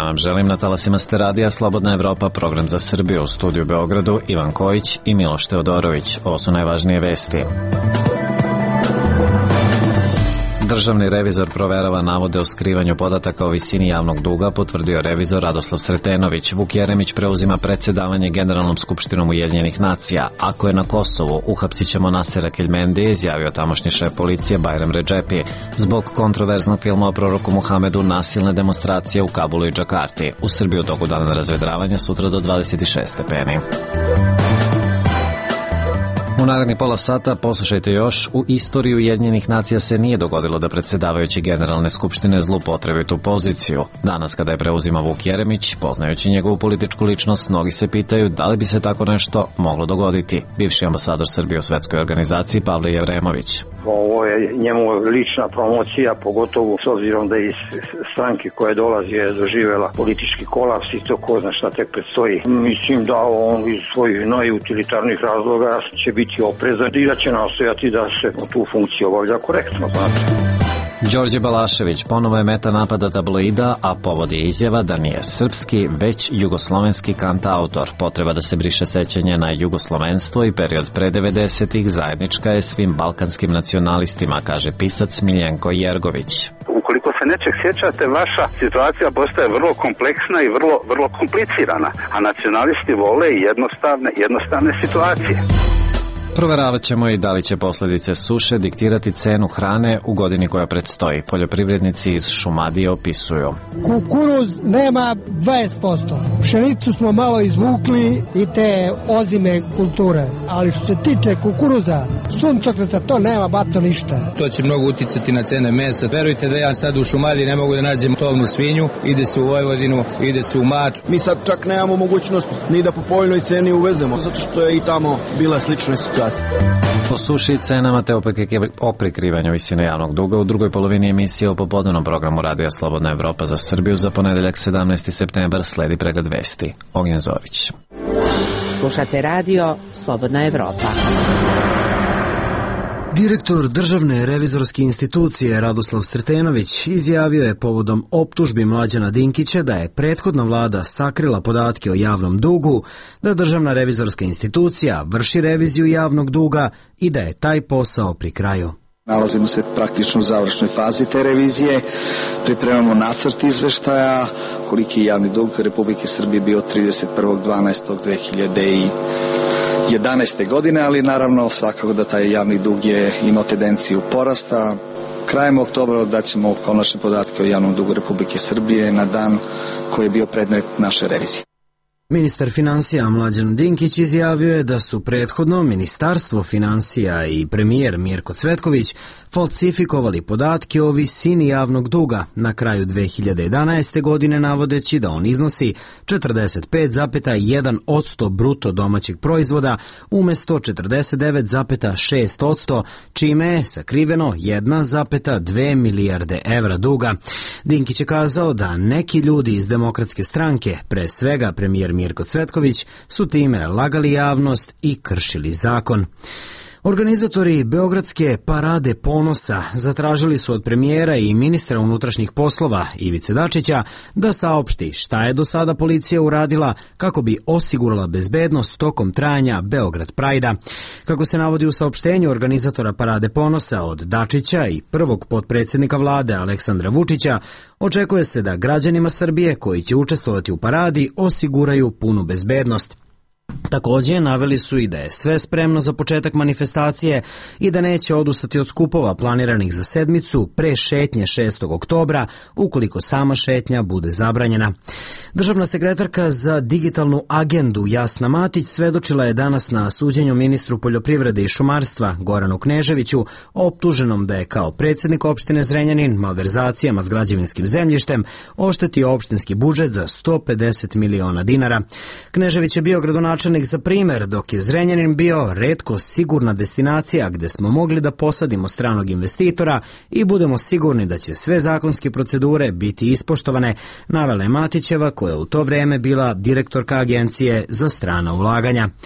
vam želim. Na talasima ste radija Slobodna Evropa, program za Srbiju. U studiju u Beogradu Ivan Kojić i Miloš Teodorović. Ovo su najvažnije vesti. Državni revizor proverava navode o skrivanju podataka o visini javnog duga, potvrdio revizor Radoslav Sretenović. Vuk Jeremić preuzima predsjedavanje Generalnom skupštinom Ujedinjenih nacija. Ako je na Kosovu, uhapsit ćemo Nasera Keljmendije, izjavio tamošnji šef policije Bajram Redžepi. Zbog kontroverznog filma o proroku Muhamedu, nasilne demonstracije u Kabulu i Džakarti. U Srbiju toku dana razvedravanja, sutra do 26 stepeni. U naredni pola sata poslušajte još. U istoriji Ujedinjenih nacija se nije dogodilo da predsjedavajući Generalne skupštine zloupotrebi tu poziciju. Danas kada je preuzima Vuk Jeremić, poznajući njegovu političku ličnost, mnogi se pitaju da li bi se tako nešto moglo dogoditi. Bivši ambasador Srbije u svetskoj organizaciji Pavle Jevremović. Ovo je njemu lična promocija, pogotovo s obzirom da iz stranke koje dolazi je doživjela politički kolaps i to ko zna šta tek predstoji. Mislim da on iz svojih najutilitarnih razloga će biti oprezan i da će nastojati da se tu funkciju obavlja korektno. Đorđe Balašević ponovo je meta napada tabloida, a povod je izjava da nije srpski, već jugoslovenski kantautor. Potreba da se briše sećanje na jugoslovenstvo i period pre 90-ih zajednička je svim balkanskim nacionalistima, kaže pisac Miljenko Jergović. Ukoliko se nečeg sjećate, vaša situacija postaje vrlo kompleksna i vrlo komplicirana, a nacionalisti vole jednostavne situacije. Proveravat ćemo i da li će posljedice suše diktirati cenu hrane u godini koja predstoji. Poljoprivrednici iz Šumadije opisuju. Kukuruz nema 20%. Pšenicu smo malo izvukli i te ozime kulture. Ali što se tiče kukuruza, suncokreta, to nema bato ništa. To će mnogo uticati na cene mesa. Verujte da ja sad u Šumadiji ne mogu da nađem tovnu svinju. Ide se u Vojvodinu, ide se u Mač. Mi sad čak nemamo mogućnost ni da po povoljnoj ceni uvezemo, zato što je i tamo bila slična situacija. Po suši i cenama te o prikrivanju visine javnog duga u drugoj polovini emisije o popodnevnom programu Radija Slobodna Evropa za Srbiju za ponedeljak 17. septembar sledi pregled vesti. Ognjen Zorić. Slušate radio Slobodna Evropa. Direktor Državne revizorske institucije Radoslav Sretenović izjavio je povodom optužbi Mlađana Dinkića da je prethodna vlada sakrila podatke o javnom dugu, da Državna revizorska institucija vrši reviziju javnog duga i da je taj posao pri kraju. Nalazimo se praktično u završnoj fazi te revizije, pripremamo nacrt izveštaja, koliki je javni dug Republike Srbije bio 31.12.2011. godine, ali naravno svakako da taj javni dug je imao tendenciju porasta. Krajem oktobra daćemo konačne podatke o javnom dugu Republike Srbije na dan koji je bio predmet naše revizije. Ministar financija Mlađan Dinkić izjavio je da su prethodno Ministarstvo financija i premijer Mirko Cvetković falsifikovali podatke o visini javnog duga na kraju 2011. godine, navodeći da on iznosi 45,1% bruto domaćeg proizvoda umesto 49,6%, čime je sakriveno 1,2 milijarde evra duga. Dinkić je kazao da neki ljudi iz Demokratske stranke, pre svega premijer Mirko Cvetković, su time lagali javnost i kršili zakon. Organizatori Beogradske parade ponosa zatražili su od premijera i ministra unutrašnjih poslova Ivice Dačića da saopšti šta je do sada policija uradila kako bi osigurala bezbednost tokom trajanja Beograd Prajda. Kako se navodi u saopštenju organizatora parade ponosa od Dačića i prvog potpredsjednika vlade Aleksandra Vučića, očekuje se da građanima Srbije koji će učestvovati u paradi osiguraju punu bezbednost. Također naveli su i da je sve spremno za početak manifestacije i da neće odustati od skupova planiranih za sedmicu pre šetnje 6. oktobra, ukoliko sama šetnja bude zabranjena. Državna sekretarka za digitalnu agendu Jasna Matić svedočila je danas na suđenju ministru poljoprivrede i šumarstva Goranu Kneževiću, optuženom da je kao predsjednik opštine Zrenjanin malverzacijama s građevinskim zemljištem oštetio opštinski budžet za 150 miliona dinara. Knežević je bio gradonačelnik za primer, dok je Zrenjanin bio retko sigurna destinacija gde smo mogli da posadimo stranog investitora i budemo sigurni da će sve zakonske procedure biti ispoštovane, navela je Matićeva, koja je u to vreme bila direktorka Agencije za strana ulaganja.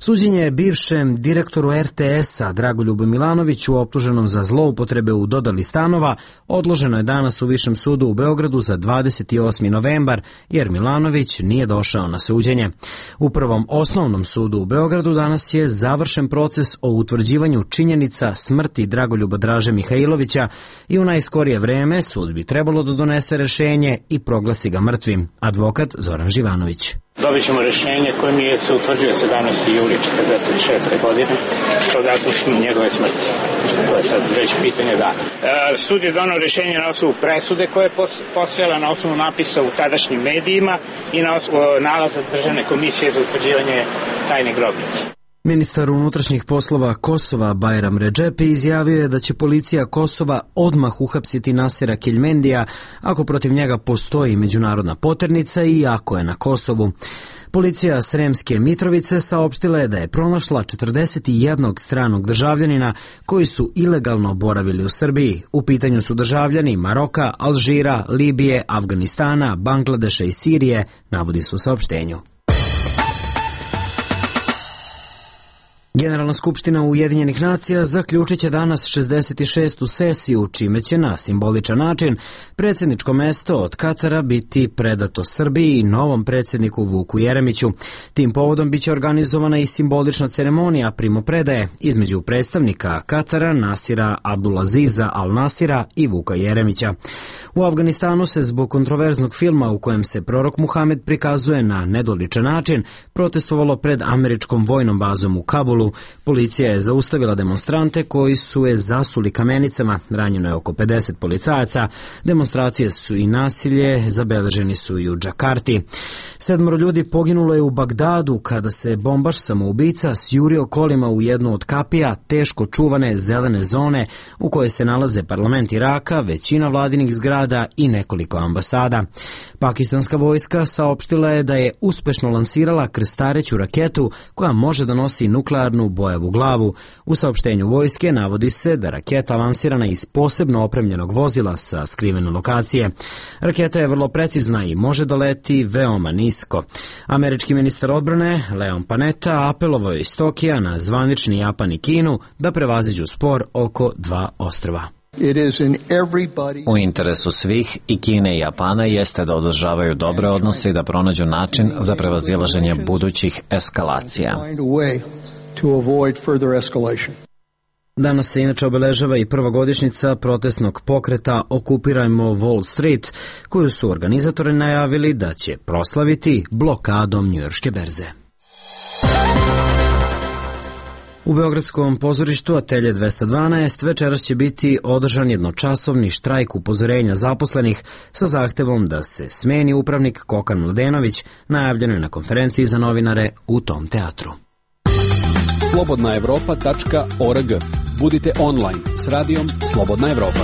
Suđenje bivšem direktoru RTS-a Dragoljubu Milanoviću optuženom za zloupotrebe u dodali stanova odloženo je danas u Višem sudu u Beogradu za 28. novembar, jer Milanović nije došao na suđenje. U Prvom osnovnom sudu u Beogradu danas je završen proces o utvrđivanju činjenica smrti Dragoljuba Draže Mihajlovića i u najskorije vreme sud bi trebalo da donese rešenje i proglasi ga mrtvim. Advokat Zoran Živanović. Dobit ćemo rešenje kojim se utvrđuje 17. juli 1946. godine kao datum njegove smrti. To je sad već pitanje dana. Sud je donao rešenje na osnovu presude koja je postojala na osnovu napisa u tadašnjim medijima i na osnovu nalaza Državne komisije za utvrđivanje tajne grobnice. Ministar unutrašnjih poslova Kosova Bajram Redžepi izjavio je da će policija Kosova odmah uhapsiti Nasera Keljmendija ako protiv njega postoji međunarodna poternica i ako je na Kosovu. Policija Sremske Mitrovice saopštila je da je pronašla 41 stranog državljanina koji su ilegalno boravili u Srbiji. U pitanju su državljani Maroka, Alžira, Libije, Afganistana, Bangladeša i Sirije, navodi se u saopštenju. Generalna skupština Ujedinjenih nacija zaključit će danas 66. sesiju, čime će na simboličan način predsjedničko mesto od Katara biti predato Srbiji i novom predsjedniku Vuku Jeremiću. Tim povodom biće organizovana i simbolična ceremonija primopredaje između predstavnika Katara Nasira Abdulaziza Al Nasira i Vuka Jeremića. U Afganistanu se zbog kontroverznog filma u kojem se prorok Muhamed prikazuje na nedoličan način protestovalo pred američkom vojnom bazom u Kabulu. Policija je zaustavila demonstrante koji su je zasuli kamenicama, ranjeno je oko 50 policajaca, demonstracije su i nasilje, zabeleženi su i u Džakarti. 7 ljudi poginulo je u Bagdadu kada se bombaš samoubica sjurio kolima u jednu od kapija teško čuvane zelene zone u kojoj se nalaze parlament Iraka, većina vladinih zgrada i nekoliko ambasada. Pakistanska vojska saopštila je da je uspešno lansirala krstareću raketu koja može da nosi nuklearnu bojavu glavu. U saopštenju vojske navodi se da raketa lansirana iz posebno opremljenog vozila sa skrivene lokacije. Raketa je vrlo precizna i može da leti veoma nisko. Američki ministar odbrane Leon Panetta apelovao je iz Tokija na zvanični Japan i Kinu da prevaziđu spor oko 2 ostrva. U interesu svih i Kine i Japana jeste da održavaju dobre odnose i da pronađu način za prevazilaženje budućih eskalacija. Danas se inače obeležava i prva godišnjica protestnog pokreta Okupirajmo Wall Street, koju su organizatori najavili da će proslaviti blokadom njujorške berze. U Beogradskom pozorištu Atelje 212 večeras će biti održan jednočasovni štrajk upozorenja zaposlenih sa zahtevom da se smeni upravnik Kokan Mladenović, najavljeno je na konferenciji za novinare u tom teatru. slobodnaevropa.org. Budite online s radijom Slobodna Evropa.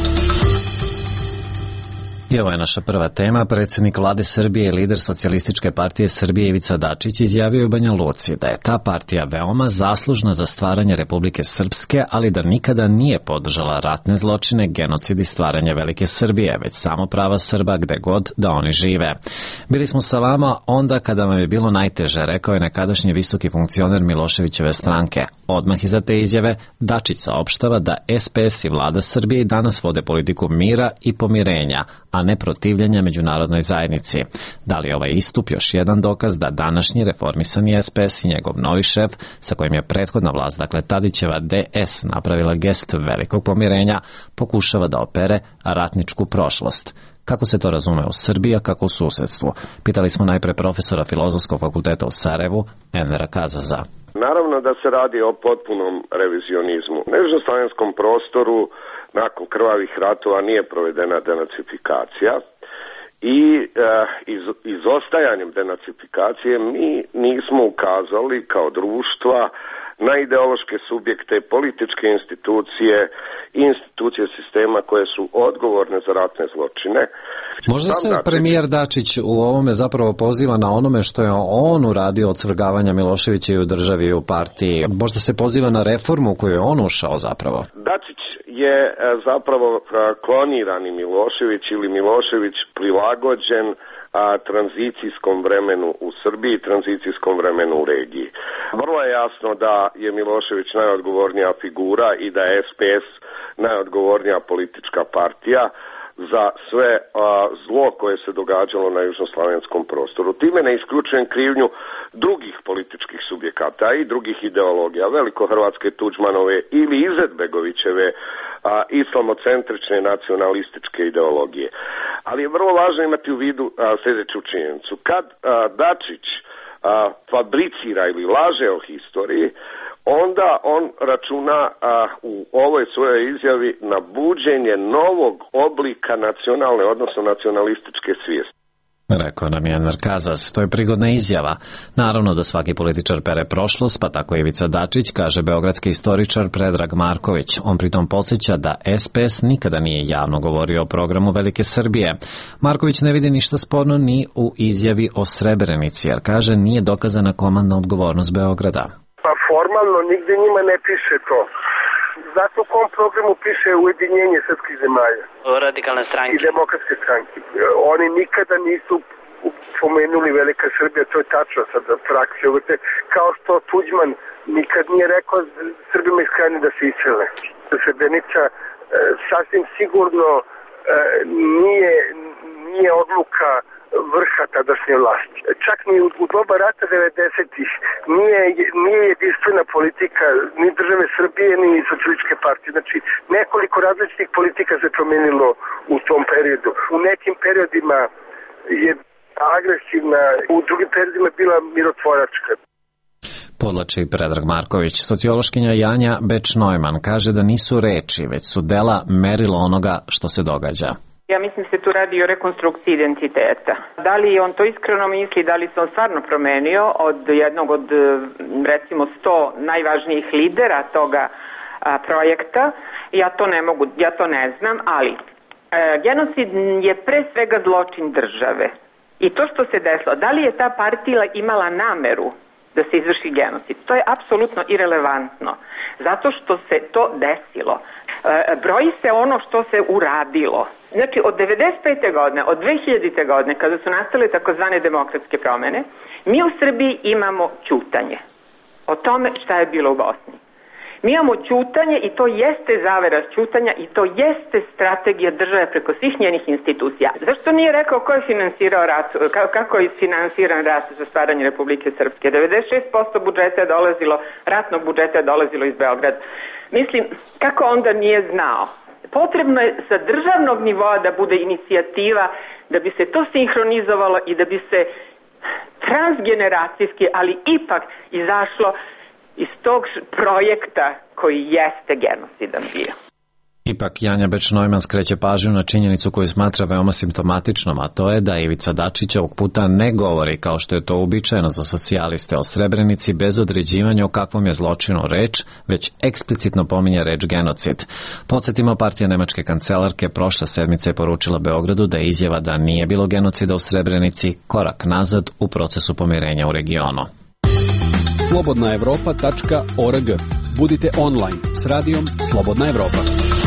I ovo je naša prva tema. Predsjednik vlade Srbije i lider Socijalističke partije Srbije Ivica Dačić izjavio u Banja Luci da je ta partija veoma zaslužna za stvaranje Republike Srpske, ali da nikada nije podržala ratne zločine, genocid i stvaranje Velike Srbije, već samo prava Srba gde god da oni žive. Bili smo sa vama onda kada vam je bilo najteže, rekao je nekadašnji visoki funkcioner Miloševićeve stranke. Odmah iza te izjave Dačić saopštava da SPS i vlada Srbije danas vode politiku mira i pomirenja, a ne protivljenja međunarodnoj zajednici. Da li je ovaj istup još jedan dokaz da današnji reformisani SPS i njegov novi šef, sa kojim je prethodna vlast, dakle Tadićeva DS, napravila gest velikog pomirenja, pokušava da opere ratničku prošlost? Kako se to razume u Srbiji, a kako u susedstvu? Pitali smo najpre profesora Filozofskog fakulteta u Sarajevu, Envera Kazaza. Naravno da se radi o potpunom revizionizmu. Na južnoslavenskom prostoru nakon krvavih ratova nije provedena denacifikacija i izostajanjem denacifikacije mi nismo ukazali kao društva na ideološke subjekte, političke institucije i institucije sistema koje su odgovorne za ratne zločine. Možda se premijer Dačić u ovome zapravo poziva na onome što je on uradio od svrgavanja Miloševića i u državi i u partiji. Možda se poziva na reformu koju je on ušao zapravo. Dačić je zapravo klonirani Milošević ili Milošević prilagođen tranzicijskom vremenu u Srbiji, tranzicijskom vremenu u regiji. Vrlo je jasno da je Milošević najodgovornija figura i da je SPS najodgovornija politička partija za sve zlo koje se događalo na južnoslavenskom prostoru. Time ne isključujem krivnju drugih političkih subjekata i drugih ideologija, velikohrvatske Tuđmanove ili Izetbegovićeve islamocentrične nacionalističke ideologije. Ali je vrlo važno imati u vidu sljedeću činjenicu. Kad Dačić fabricira ili laže o historiji, onda on računa u ovoj svojoj izjavi na buđenje novog oblika nacionalne, odnosno nacionalističke svijesti. Rekao nam je Enver Kazas. To je prigodna izjava. Naravno da svaki političar pere prošlost, pa tako Ivica Dačić, kaže beogradski istoričar Predrag Marković. On pritom podsjeća da SPS nikada nije javno govorio o programu Velike Srbije. Marković ne vidi ništa sporno ni u izjavi o Srebrenici, jer kaže nije dokazana komandna odgovornost Beograda. Pa formalno nigde njima ne piše to. Zato u kom programu piše ujedinjenje srpskih zemalja. Radikalne stranke. I demokratske stranke. Oni nikada nisu pomenuli Velika Srbija, to je tačno sad za frakciju. Kao što Tuđman nikad nije rekao Srbima iz Krajine da se isele. Srebrenica sasvim sigurno nije odluka vrha tadašnje vlasti. Čak ni u doba rata 90-ih nije jedinstvena politika ni države Srbije ni socijalističke partije. Znači nekoliko različitih politika se promenilo u tom periodu. U nekim periodima je agresivna, u drugim periodima bila mirotvoračka. Podlači Predrag Marković. Sociološkinja Janja Beč-Neumann kaže da nisu reči, već su dela merilo onoga što se događa. Ja mislim se tu radi o rekonstrukciji identiteta. Da li on to iskreno misli, da li se on stvarno promenio od jednog od recimo 100 najvažnijih lidera toga projekta, ja to ne znam, ali genocid je pre svega zločin države. I to što se desilo, da li je ta partija imala nameru da se izvrši genocid, to je apsolutno irelevantno, zato što se to desilo. Broji se ono što se uradilo. Znači, od 95. godine, od 2000. godine, kada su nastale takozvane demokratske promene, mi u Srbiji imamo ćutanje o tome šta je bilo u Bosni. Mi imamo ćutanje i to jeste zavera ćutanja i to jeste strategija države preko svih njenih institucija. Zašto nije rekao ko je finansirao rat, kako je finansiran rat za stvaranje Republike Srpske? 96% budžeta je dolazilo, ratnog budžeta je dolazilo iz Beograda. Mislim, kako onda nije znao? Potrebno je sa državnog nivoa da bude inicijativa, da bi se to sinhronizovalo i da bi se transgeneracijski, ali ipak izašlo iz tog projekta koji jeste genocidan bio. Ipak Janja Beč-Neumann skreće pažnju na činjenicu koju smatra veoma simptomatičnom, a to je da Ivica Dačić ovog puta ne govori, kao što je to uobičajeno za socijaliste, o Srebrenici bez određivanja o kakvom je zločinu reč, već eksplicitno pominje reč genocid. Podsjetimo, partija nemačke kancelarke prošle sedmice je poručila Beogradu da je izjava da nije bilo genocida u Srebrenici korak nazad u procesu pomirenja u regionu. slobodnaevropa.org. Budite online s radijom Slobodna Evropa.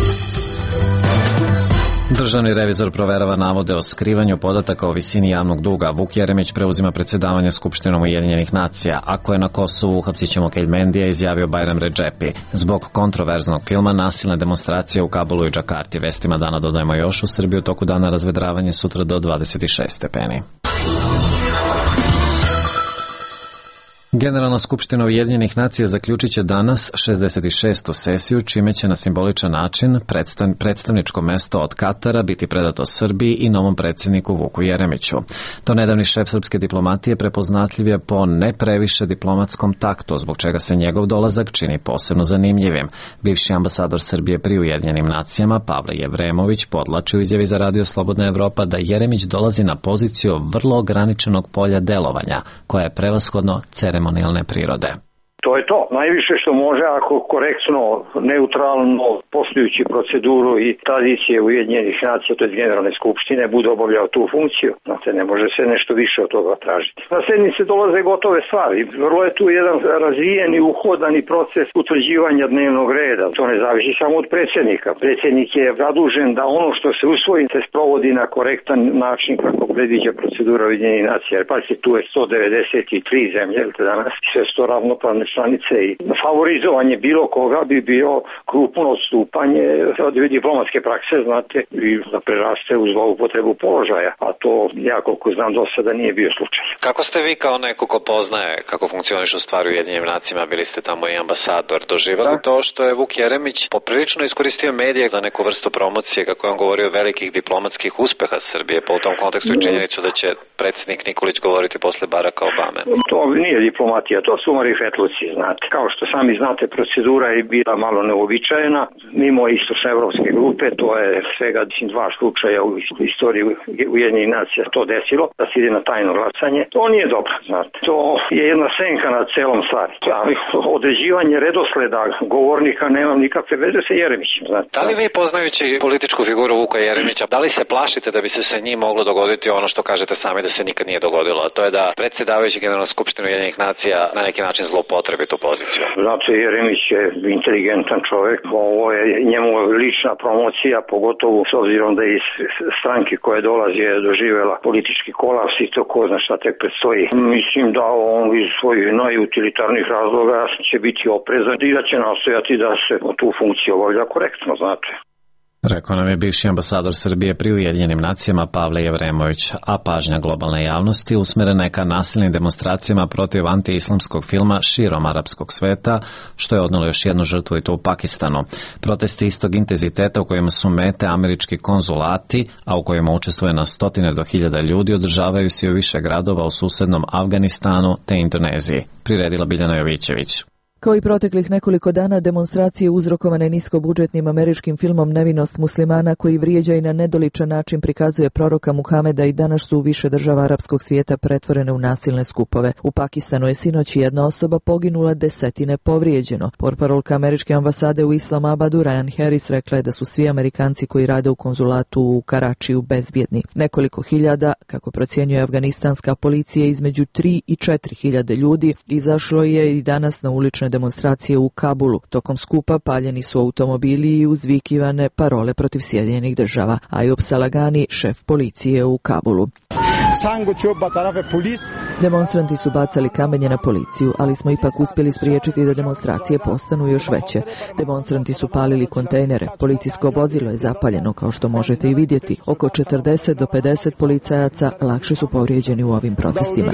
Državni revizor proverava navode o skrivanju podataka o visini javnog duga. Vuk Jeremić preuzima predsjedavanje Skupštinom Ujedinjenih nacija. Ako je na Kosovu, uhapsit ćemo Keljmendija, izjavio Bajram Redžepi. Zbog kontroverznog filma nasilne demonstracije u Kabulu i Džakarti. Vestima dana dodajemo još, u Srbiji u toku dana razvedravanje sutra do 26 stepeni. Generalna skupština Ujedinjenih nacija zaključit će danas 66. sesiju, čime će na simboličan način predstavničko mesto od Katara biti predato Srbiji i novom predsjedniku Vuku Jeremiću. To nedavni šef srpske diplomatije prepoznatljiv je po ne previše diplomatskom taktu, zbog čega se njegov dolazak čini posebno zanimljivim. Bivši ambasador Srbije pri Ujedinjenim nacijama Pavle Jevremović podlači u izjavi za Radio Slobodna Evropa da Jeremić dolazi na poziciju vrlo ograničenog polja delovanja, koja je prevashodno ceremonijalne prirode. To je to. Najviše što može ako korektno, neutralno, poštujući proceduru i tradicije Ujedinjenih nacija, to je Generalne skupštine, bude obavljao tu funkciju. Znate, ne može se nešto više od toga tražiti. Na sednice dolaze gotove stvari. Vrlo je tu jedan razvijen i uhodani proces utvrđivanja dnevnog reda. To ne zavisi samo od predsjednika. Predsjednik je zadužen da ono što se usvoji se sprovodi na korektan način kako predviđa procedura Ujedinjenih nacija. Jer pazite, tu je 193 zemlje danas, sve sto ravnopravne članice i favorizovanje bilo koga bi bio krupno odstupanje od diplomatske prakse, znate, i da preraste u zloupotrebu položaja, a to ja koliko znam do sada nije bio slučaj. Kako ste vi kao neko ko poznaje kako funkcionišu stvari u Ujedinjenim nacijama, bili ste tamo i ambasador, doživjeli to što je Vuk Jeremić poprilično iskoristio medije za neku vrstu promocije, kako je on govorio o velikih diplomatskih uspeha Srbije, pa u tom kontekstu i činjenicu da će predsjednik Nikolić govoriti posle Baracka Obame? To nije diplomatija, to su marifetluci, znate. Kao što sami znate, procedura je bila malo neobičajena, mimo istočnoevropske grupe, to je svega 2 slučaja u istoriji Ujedinjenih nacija to desilo, da se ide na tajno glasanje. To nije dobro, znate. To je jedna senka na celom stvari. Određivanje redosleda govornika nema nikakve veze sa Jeremićem, znate. Da li vi, poznajući političku figuru Vuka Jeremića, da li se plašite da bi se sa njim moglo dogoditi ono što kažete sami da se nikad nije dogodilo, a to je da predsjedavajući Generalnu skupštinu Ujedinjenih nacija na neki način zloupotrebi tu poziciju? Znate, Jeremić je inteligentan čovjek, ovo je njemu lična promocija, pogotovo s obzirom da iz stranke koje dolazi je doživjela politički kolaps i to ko zna šta tek predstoji. Mislim da on iz svojih najutilitarnih razloga će biti oprezan i da će nastojati da se tu funkciju obavlja korektno, znate. Rekao nam je bivši ambasador Srbije pri Ujedinjenim nacijama Pavle Jevremović, a pažnja globalne javnosti usmerena je ka nasilnim demonstracijama protiv anti-islamskog filma širom arapskog sveta, što je odnelo još jednu žrtvu i to u Pakistanu. Protesti istog intenziteta u kojima su mete američki konzulati, a u kojima učestvuje na stotine do hiljada ljudi, održavaju se u više gradova u susednom Afganistanu te Indoneziji. Priredila Biljana Jovićević. Kao i proteklih nekoliko dana, demonstracije uzrokovane niskobudžetnim američkim filmom Nevinost muslimana, koji vrijeđa i na nedoličan način prikazuje proroka Muhameda, i danas su u više država arapskog svijeta pretvorene u nasilne skupove. U Pakistanu je sinoć jedna osoba poginula, desetine povrijeđeno. Portparolka američke ambasade u Islamabadu Ryan Harris rekla je da su svi Amerikanci koji rade u konzulatu u Karačiju bezbjedni. Nekoliko hiljada, kako procjenjuje afganistanska policija, između 3 i 4 hiljade ljudi izašlo je i danas na ulične demonstracije u Kabulu. Tokom skupa paljeni su automobili i uzvikivane parole protiv Sjedinjenih država. Ayub Salagani, šef policije u Kabulu. Demonstranti su bacali kamenje na policiju, ali smo ipak uspjeli spriječiti da demonstracije postanu još veće. Demonstranti su palili kontejnere. Policijsko vozilo je zapaljeno, kao što možete i vidjeti. Oko 40 do 50 policajaca lakše su povrijeđeni u ovim protestima.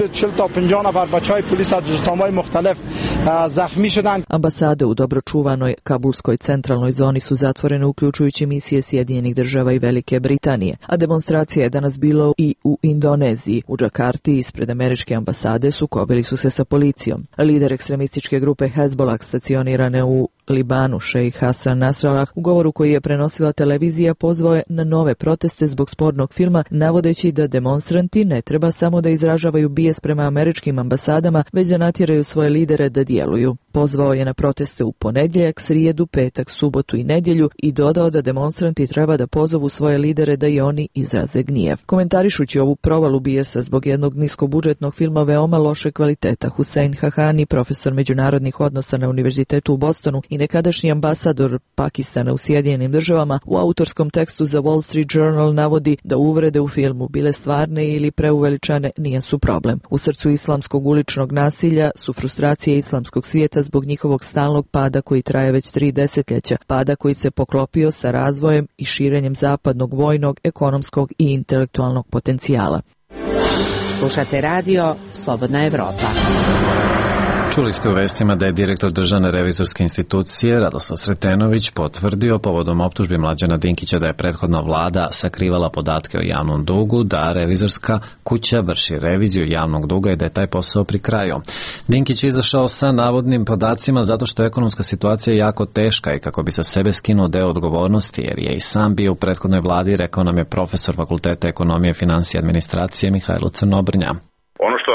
Ambasade u dobro čuvanoj kabulskoj centralnoj zoni su zatvorene, uključujući misije Sjedinjenih država i Velike Britanije, a demonstracija je danas bilo i u Indoneziji. U Džakarti ispred američke ambasade sukobili su se sa policijom. Lider ekstremističke grupe Hezbollah, stacionirane u Libanu, šejh Hasan Nasrallah, u govoru koji je prenosila televizija, pozvao je na nove proteste zbog spornog filma, navodeći da demonstranti ne treba samo da izražavaju bijes prema američkim ambasadama, već da natjeraju svoje lidere da djeluju. Pozvao je na proteste u ponedjeljak, srijedu, petak, subotu i nedjelju i dodao da demonstranti treba da pozovu svoje lidere da i oni izraze gnjev. Komentarišući ovu provalu bijesa zbog jednog niskobudžetnog filma veoma loše kvaliteta, Hussein Hahani, profesor međunarodnih odnosa na Univerzitetu u Bostonu i nekadašnji ambasador Pakistana u Sjedinjenim državama, u autorskom tekstu za Wall Street Journal navodi da uvrede u filmu, bile stvarne ili preuveličane, nisu problem. U srcu islamskog uličnog nasilja su frustracije islamskog svijeta zbog njihovog stalnog pada koji traje već 3 desetljeća, pada koji se poklopio sa razvojem i širenjem zapadnog vojnog, ekonomskog i intelektualnog potencijala. Slušate radio Slobodna Evropa. Čuli ste u vestima da je direktor Državne revizorske institucije Radoslav Sretenović potvrdio povodom optužbi Mlađana Dinkića da je prethodna vlada sakrivala podatke o javnom dugu, da revizorska kuća vrši reviziju javnog duga i da je taj posao pri kraju. Dinkić je izašao sa navodnim podacima zato što je ekonomska situacija jako teška i kako bi sa sebe skinuo deo odgovornosti, jer je i sam bio u prethodnoj vladi, rekao nam je profesor Fakulteta ekonomije, financije i administracije Mihajlo Crnobrnja. Ono što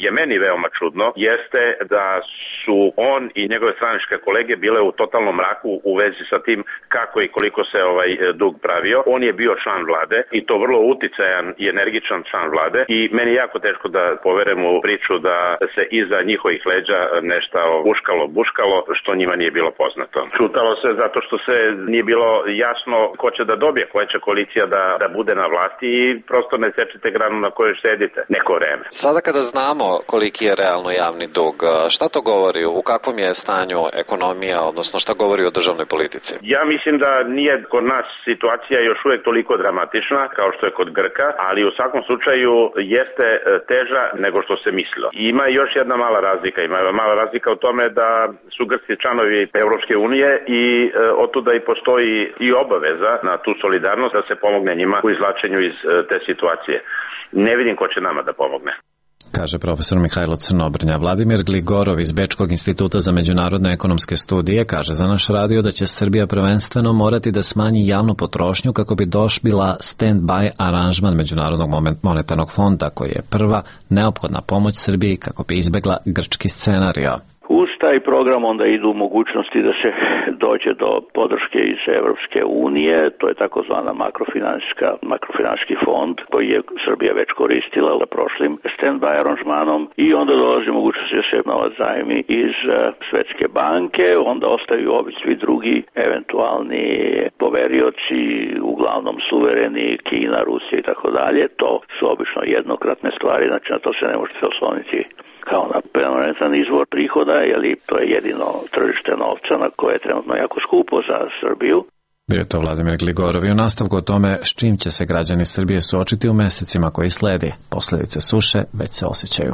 je meni veoma čudno jeste da su on i njegove stranačke kolege bile u totalnom mraku u vezi sa tim kako i koliko se ovaj dug pravio. On je bio član vlade i to vrlo uticajan i energičan član vlade i meni je jako teško da poverujem u priču da se iza njihovih leđa nešto buškalo što njima nije bilo poznato. Čutalo se zato što se nije bilo jasno ko će da dobije, koja će koalicija da bude na vlasti i prosto ne sečete granu na kojoj sedite neko vreme. Sada kada znamo koliki je realno javni dug, šta to govori? U kakvom je stanju ekonomija, odnosno šta govori o državnoj politici? Ja mislim da nije kod nas situacija još uvijek toliko dramatična kao što je kod Grka, ali u svakom slučaju jeste teža nego što se mislilo. Ima još jedna mala razlika. Ima mala razlika u tome da su Grci članovi Evropske unije i otuda i postoji i obaveza na tu solidarnost da se pomogne njima u izvlačenju iz te situacije. Ne vidim ko će nama da pomogne, kaže profesor Mihajlo Crnobrnja. Vladimir Gligorov iz Bečkog instituta za međunarodne ekonomske studije kaže za naš radio da će Srbija prvenstveno morati da smanji javnu potrošnju kako bi došbila stand-by aranžman Međunarodnog monetarnog fonda koji je prva neophodna pomoć Srbiji kako bi izbegla grčki scenario. Uz taj program onda idu mogućnosti da se dođe do podrške iz Evropske unije, to je takozvana makrofinanski fond koji je Srbija već koristila prošlim stand-by aranžmanom i onda dolazi mogućnost da se novac zajmi iz Svetske banke, onda ostaju ovi svi drugi eventualni poverioci, uglavnom suvereni, Kina, Rusija i tako dalje. To su obično jednokratne stvari, znači na to se ne možete osloniti kao na permanentan izvor prihoda, jer to je jedino tržište novca na koje je trenutno jako skupo za Srbiju. Bio je to Vladimir Gligorov i u nastavku o tome s čim će se građani Srbije suočiti u mesecima koji sledi. Posledice suše već se osjećaju.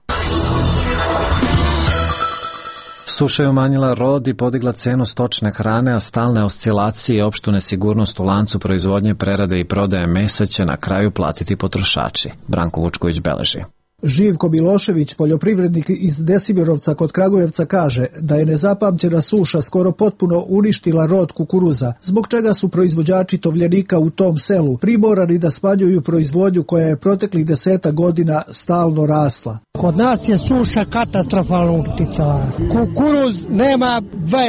Suša je umanjila rod i podigla cenu stočne hrane, a stalne oscilacije i opštu nesigurnost u lancu proizvodnje, prerade i prodaje mesa će na kraju platiti potrošači. Branko Vučković beleži. Živko Milošević, poljoprivrednik iz Desimirovca kod Kragujevca, kaže da je nezapamćena suša skoro potpuno uništila rod kukuruza, zbog čega su proizvođači tovljenika u tom selu primorani da smanjuju proizvodnju koja je proteklih 10 godina stalno rasla. Kod nas je suša katastrofalno uticala. Kukuruz nema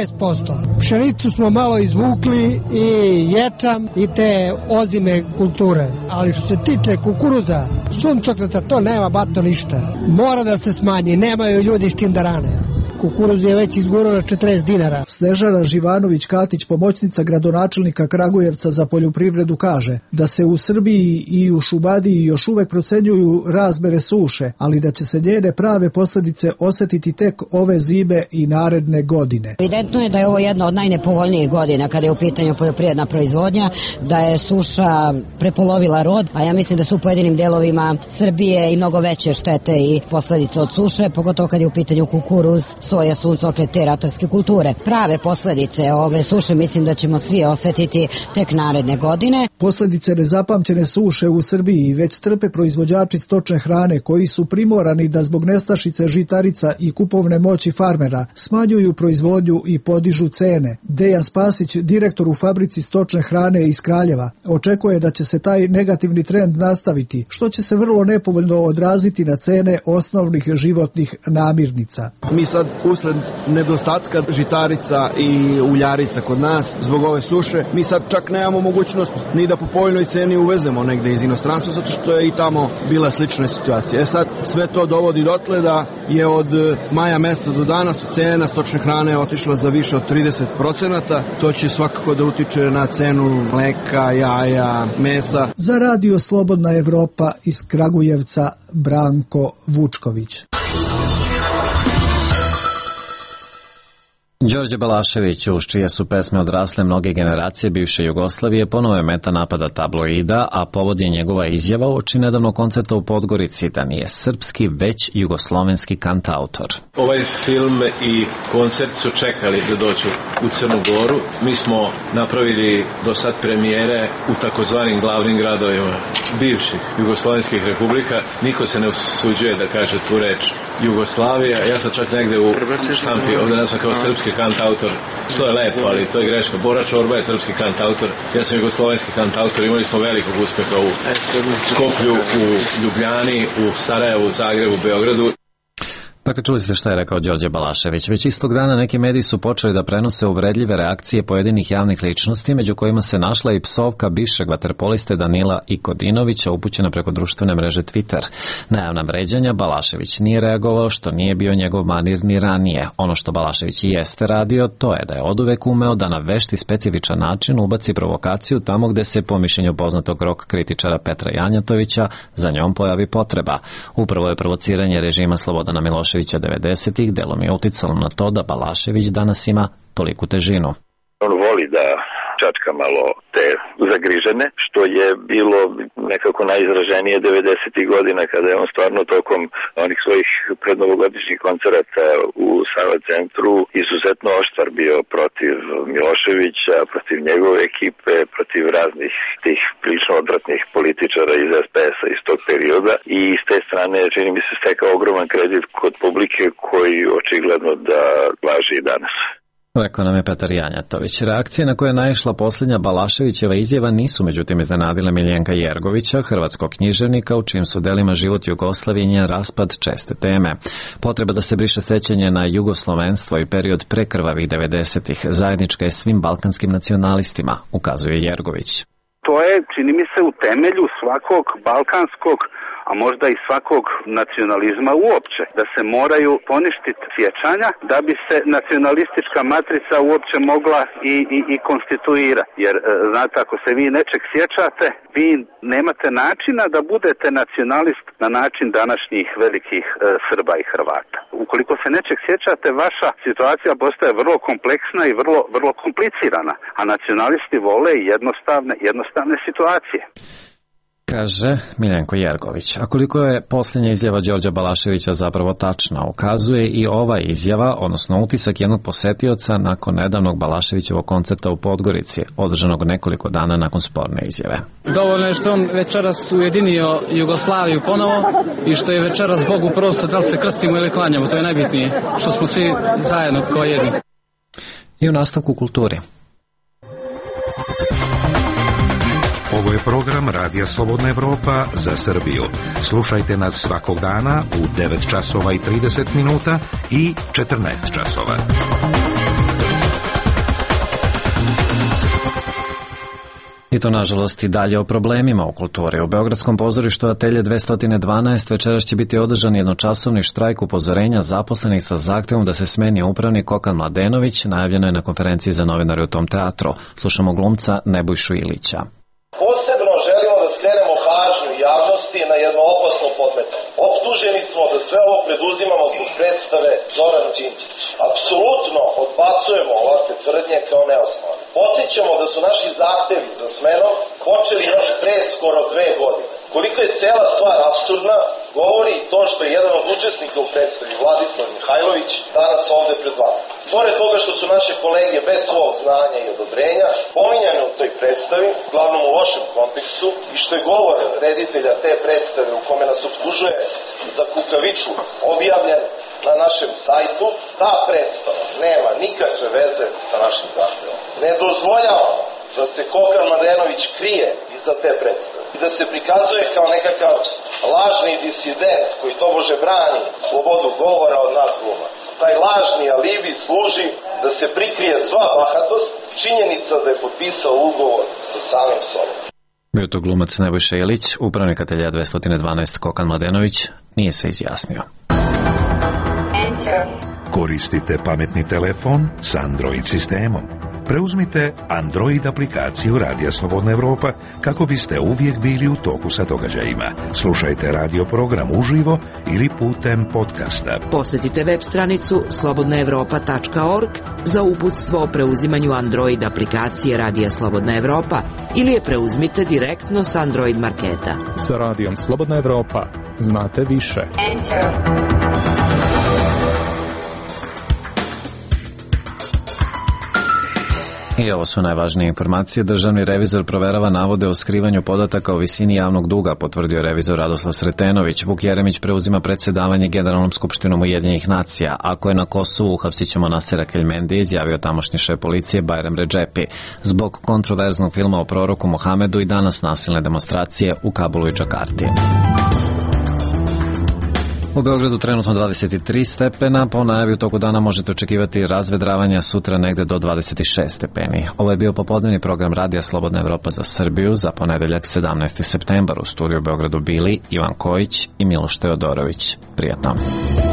20%. Pšenicu smo malo izvukli i ječam i te ozime kulture. Ali što se tiče kukuruza, suncokreta, to nema bato ništa. Mora da se smanji, nemaju ljudi s čim da rane. Kukuruz je već izgurao na 40 dinara. Snežana Živanović-Katić, pomoćnica gradonačelnika Kragujevca za poljoprivredu, kaže da se u Srbiji i u Šumadiji još uvek procenjuju razmere suše, ali da će se njene prave posljedice osjetiti tek ove zime i naredne godine. Evidentno je da je ovo jedna od najnepovoljnijih godina kada je u pitanju poljoprivredna proizvodnja, da je suša prepolovila rod, a ja mislim da su u pojedinim delovima Srbije i mnogo veće štete i posljedice od suše, pogotovo kad je u pitanju kukuruz, soja, suncokret, te ratarske kulture. Prave posljedice ove suše mislim da ćemo svi osjetiti tek naredne godine. Posljedice nezapamćene suše u Srbiji već trpe proizvođači stočne hrane koji su primorani da zbog nestašice žitarica i kupovne moći farmera smanjuju proizvodnju i podižu cene. Dejan Spasić, direktor u fabrici stočne hrane iz Kraljeva, očekuje da će se taj negativni trend nastaviti, što će se vrlo nepovoljno odraziti na cene osnovnih životnih namirnica. Mi sad usled nedostatka žitarica i uljarica kod nas zbog ove suše, mi sad čak nemamo mogućnost ni da po povoljnoj ceni uvezemo negde iz inostranstva, zato što je i tamo bila slična situacija. Sad sve to dovodi dotle da je od maja meseca do danas cena stočne hrane otišla za više od 30%. To će svakako da utiče na cenu mleka, jaja, mesa. Za radio Slobodna Evropa iz Kragujevca, Branko Vučković. Đorđe Balašević, uz čije su pesme odrasle mnoge generacije bivše Jugoslavije, ponovo je meta napada tabloida, a povod je njegova izjava uoči nedavnog koncerta u Podgorici da nije srpski, već jugoslovenski kantautor. Ovaj film i koncert su čekali da dođu u Crnu Goru. Mi smo napravili do sad premijere u takozvanim glavnim gradovima bivših jugoslovenskih republika. Niko se ne usuđuje da kaže tu reč Jugoslavija. Ja sam čak negde u štampi ovdje nazvan kao srpski kantautor. To je lepo, ali to je greška. Bora Čorba je srpski kantautor, ja sam jugoslovenski kantautor. Imali smo velikog uspeha u Skoplju, u Ljubljani, u Sarajevu, u Zagrebu, u Beogradu. Dakle, čuli ste šta je rekao Đorđe Balašević. Već istog dana neki mediji su počeli da prenose uvredljive reakcije pojedinih javnih ličnosti, među kojima se našla i psovka bivšeg vaterpoliste Danila Ikodinovića upućena preko društvene mreže Twitter. Na javna vređanja Balašević nije reagovao, što nije bio njegov manir ni ranije. Ono što Balašević jeste radio, to je da je oduvek umeo da na vešti specifičan način ubaci provokaciju tamo gde se, po mišljenju poznatog rok kritičara Petra Janjatovića, za njom pojavi potreba. Upravo je provociranje režima Slobodana Miloševića 90-ih delom je uticalo na to da Balašević danas ima toliku težinu. On voli da čačka malo te zagrižene, što je bilo nekako najizraženije 90-ih godina, kada je on stvarno tokom onih svojih prednovogodišnjih koncerata u Sava centru izuzetno oštar bio protiv Miloševića, protiv njegove ekipe, protiv raznih tih prilično odvratnih političara iz SPS-a iz tog perioda, i s te strane čini mi se stekao ogroman kredit kod publike koji očigledno da važi i danas. Rekao nam je Petar Janjatović. Reakcije na koje je naišla posljednja Balaševićeva izjava nisu međutim iznenadile Miljenka Jergovića, hrvatskog književnika u čijim su delima život Jugoslavije i njen raspad česte teme. Potreba da se briše sećanje na jugoslovenstvo i period prekrvavih 90-ih zajednička je svim balkanskim nacionalistima, ukazuje Jergović. To je, čini mi se, u temelju svakog balkanskog, a možda i svakog nacionalizma uopće, da se moraju poništiti sjećanja da bi se nacionalistička matrica uopće mogla i konstituirati. Jer, znate, ako se vi nečeg sjećate, vi nemate načina da budete nacionalist na način današnjih velikih Srba i Hrvata. Ukoliko se nečeg sjećate, vaša situacija postaje vrlo kompleksna i vrlo komplicirana, a nacionalisti vole jednostavne situacije. Kaže Miljenko Jergović. A koliko je posljednja izjava Đorđa Balaševića zapravo tačna, ukazuje i ova izjava, odnosno utisak jednog posetioca nakon nedavnog Balaševićevog koncerta u Podgorici, održanog nekoliko dana nakon sporne izjave. Dovoljno je što on večeras ujedinio Jugoslaviju ponovo i što je večeras Bogu prosto da li se krstimo ili klanjamo, to je najbitnije, što smo svi zajedno kao jedni. I u nastavku kulturi. Ovo je program Radija Slobodna Evropa za Srbiju. Slušajte nas svakog dana u 9 časova i 30 minuta i 14 časova. I to, nažalost, i dalje o problemima u kulturi. U Beogradskom pozorištu Atelje 212 večeras će biti održan jednočasovni štrajk upozorenja zaposlenih sa zahtevom da se smeni upravnik Kokan Mladenović, najavljeno je na konferenciji za novinare u tom teatru. Slušamo glumca Nebojšu Ilića. Posebno želimo da skrenemo pažnju javnosti na jedno opasno podmetanje. Optuženi smo da sve ovo preduzimamo zbog predstave Zoran Đinđić. Apsolutno odbacujemo ovakve tvrdnje kao neosnovane. Podsjećamo da su naši zahtevi za smenom počeli još pre skoro 2 godine. Koliko je cela stvar apsurdna, govori to što je jedan od učesnika u predstavi, Vladislav Mihajlović, danas ovde pred vama. Pored toga što su naše kolege bez svog znanja i odobrenja pominjane u toj predstavi, uglavnom u lošem kontekstu, i što je govor reditelja te predstave u kome nas optužuje za kukaviču objavljen na našem sajtu, ta predstava nema nikakve veze sa našim zahtevom. Ne dozvoljavamo da se Kokan Mladenović krije iza te predstave i da se prikazuje kao nekakav lažni disident koji tobože brani slobodu govora od nas glumaca. Taj lažni alibi služi da se prikrije sva bahatost, činjenica da je potpisao ugovor sa samim sobom. Bio to glumac Nebojša Ilić, upravnik Atelja 212 Kokan Mladenović nije se izjasnio. Koristite pametni telefon s Android sistemom. Preuzmite Android aplikaciju Radija Slobodna Evropa kako biste uvijek bili u toku sa događajima. Slušajte radio program uživo ili putem podcasta. Posjetite web stranicu slobodnaevropa.org za uputstvo o preuzimanju Android aplikacije Radija Slobodna Evropa ili je preuzmite direktno s Android marketa. Sa Radijom Slobodna Evropa znate više. I ovo su najvažnije informacije. Državni revizor proverava navode o skrivanju podataka o visini javnog duga, potvrdio revizor Radoslav Sretenović. Vuk Jeremić preuzima predsjedavanje Generalnom skupštinom Ujedinjenih nacija. Ako je na Kosovu, uhapsit ćemo Nasera Keljmendi, izjavio tamošnji šef policije Bajram Redžepi. Zbog kontroverznog filma o proroku Mohamedu i danas nasilne demonstracije u Kabulu i Džakarti. U Beogradu trenutno 23 stepena, po najavi u toku dana možete očekivati razvedravanja, sutra negde do 26 stepeni. Ovo je bio popodnevni program Radija Slobodna Evropa za Srbiju za ponedeljak 17. septembar. U studiju u Beogradu bili Ivan Kojić i Miloš Teodorović. Prijatno.